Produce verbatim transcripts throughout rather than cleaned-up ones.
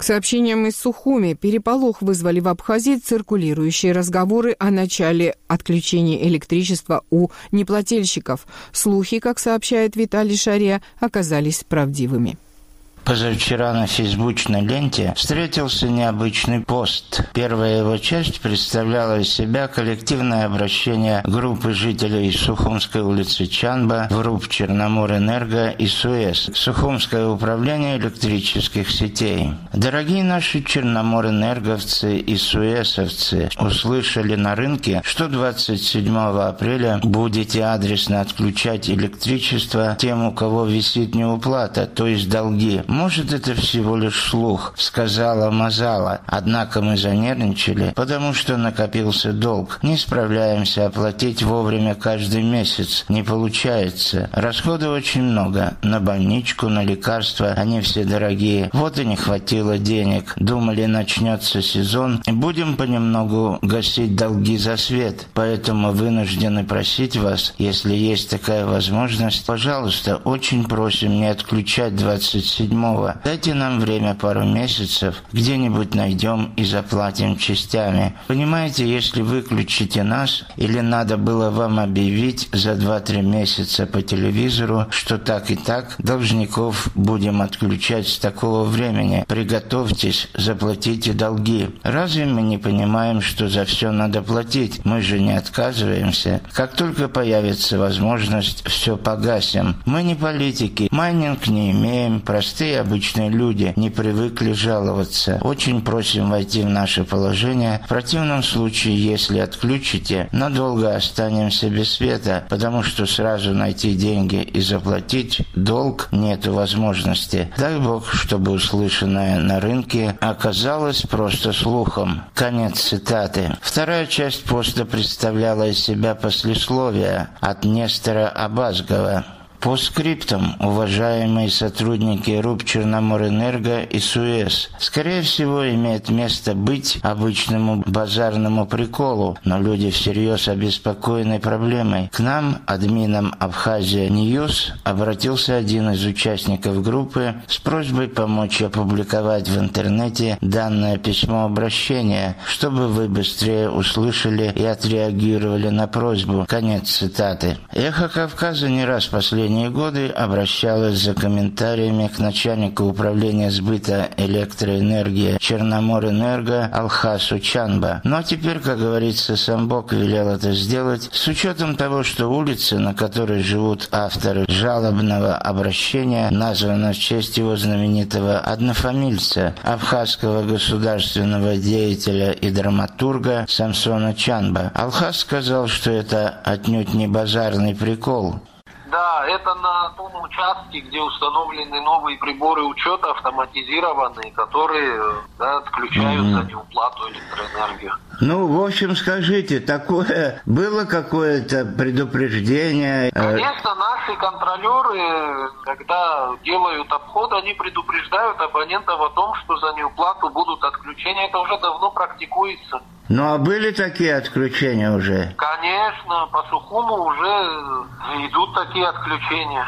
сообщениям из Сухуми, переполох вызвали в Абхазии циркулирующие разговоры о начале отключения электричества у неплательщиков. Слухи, как сообщает Виталий Шария, оказались правдивыми. Позавчера на фейсбучной ленте встретился необычный пост. Первая его часть представляла из себя коллективное обращение группы жителей Сухумской улицы Чанба в РУП Черноморэнерго и СУЭС, Сухумское управление электрических сетей. Дорогие наши черноморэнерговцы и суэсовцы, услышали на рынке, что двадцать седьмого апреля будете адресно отключать электричество тем, у кого висит неуплата, то есть долги. «Может, это всего лишь слух», — сказала Мазала. Однако мы занервничали, потому что накопился долг. Не справляемся оплатить вовремя каждый месяц. Не получается. Расходы очень много. На больничку, на лекарства. Они все дорогие. Вот и не хватило денег. Думали, начнется сезон, и будем понемногу гасить долги за свет. Поэтому вынуждены просить вас, если есть такая возможность, пожалуйста, очень просим не отключать двадцать седьмого. Дайте нам время пару месяцев, где-нибудь найдем и заплатим частями. Понимаете, если выключите нас, или надо было вам объявить за два-три месяца по телевизору, что так и так должников будем отключать с такого времени. Приготовьтесь, заплатите долги. Разве мы не понимаем, что за все надо платить? Мы же не отказываемся. Как только появится возможность, все погасим. Мы не политики, майнинг не имеем, простые обычные люди не привыкли жаловаться. Очень просим войти в наше положение. В противном случае, если отключите, надолго останемся без света, потому что сразу найти деньги и заплатить долг нету возможности. Дай Бог, чтобы услышанное на рынке оказалось просто слухом. Конец цитаты. Вторая часть поста представляла из себя послесловие от Нестора Абазгова. По скриптам, уважаемые сотрудники РУП Черноморэнерго и СУЭС, скорее всего, имеет место быть обычному базарному приколу, но люди всерьез обеспокоены проблемой. К нам, админам Абхазия Ньюс, обратился один из участников группы с просьбой помочь опубликовать в интернете данное письмо обращения, чтобы вы быстрее услышали и отреагировали на просьбу. Конец цитаты. Эхо Кавказа не раз последний годы обращалась за комментариями к начальнику управления сбыта электроэнергии Черноморэнерго Алхасу Чанба. Но теперь, как говорится, сам Бог велел это сделать, с учетом того, что улица, на которой живут авторы жалобного обращения, названа в честь его знаменитого однофамильца, абхазского государственного деятеля и драматурга Самсона Чанба. Алхас сказал, что это отнюдь не базарный прикол. Да, это на том участке, где установлены новые приборы учета автоматизированные, которые да, отключают mm-hmm. за неуплату электроэнергии. Ну, в общем, скажите, такое было какое-то предупреждение? Конечно, наши контролеры, когда делают обход, они предупреждают абонентов о том, что за неуплату будут отключения. Это уже давно практикуется. Ну, а были такие отключения уже? Конечно, по Сухуму уже идут такие отключения.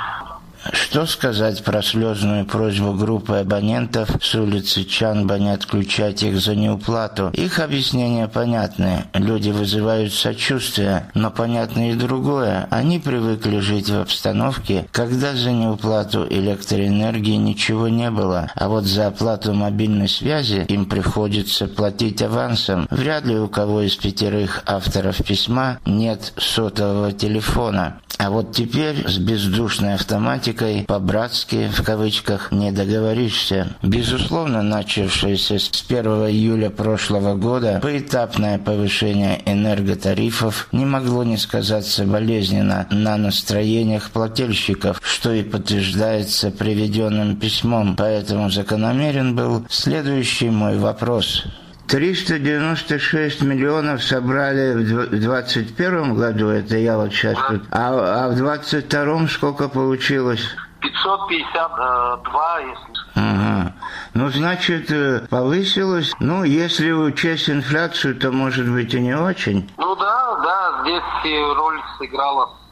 Что сказать про слезную просьбу группы абонентов с улицы Чанба не отключать их за неуплату? Их объяснения понятны. Люди вызывают сочувствие, но понятно и другое. Они привыкли жить в обстановке, когда за неуплату электроэнергии ничего не было, а вот за оплату мобильной связи им приходится платить авансом. Вряд ли у кого из пятерых авторов письма нет сотового телефона. А вот теперь с бездушной автоматикой по-братски, в кавычках, не договоришься. Безусловно, начавшееся с первого июля прошлого года поэтапное повышение энерготарифов не могло не сказаться болезненно на настроениях плательщиков, что и подтверждается приведенным письмом. Поэтому закономерен был следующий мой вопрос. триста девяносто шесть миллионов собрали в двадцать первом году, это я вот сейчас тут, а, а в двадцать втором сколько получилось? пятьсот пятьдесят два, если... Ага. Ну, значит, повысилось. Ну, если учесть инфляцию, то, может быть, и не очень. Ну да, да, здесь роль сыграла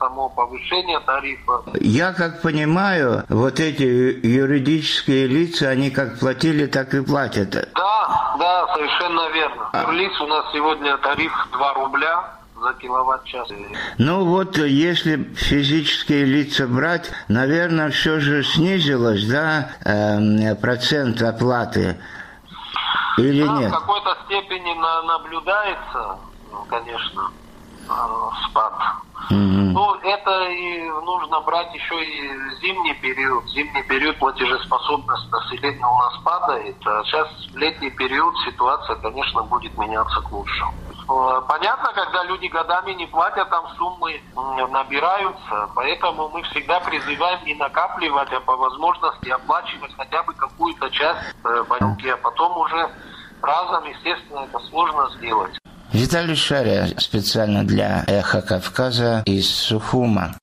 само повышение тарифа. Я как понимаю, вот эти юридические лица, они как платили, так и платят. Да, да, совершенно верно. А. Лиц у нас сегодня тариф два рубля за киловатт-час. Ну вот, если физические лица брать, наверное, все же снизилось, да, э, процент оплаты? Или да, нет? В какой-то степени на, наблюдается, конечно, спад. Угу. Ну, это и нужно брать еще и зимний период. Зимний период платежеспособность населения у нас падает. А сейчас в летний период ситуация, конечно, будет меняться к лучшему. Понятно, когда люди годами не платят, там суммы набираются, поэтому мы всегда призываем не накапливать, а по возможности оплачивать хотя бы какую-то часть банки, а потом уже разом, естественно, это сложно сделать. Виталий Шария специально для «Эхо Кавказа» из Сухума.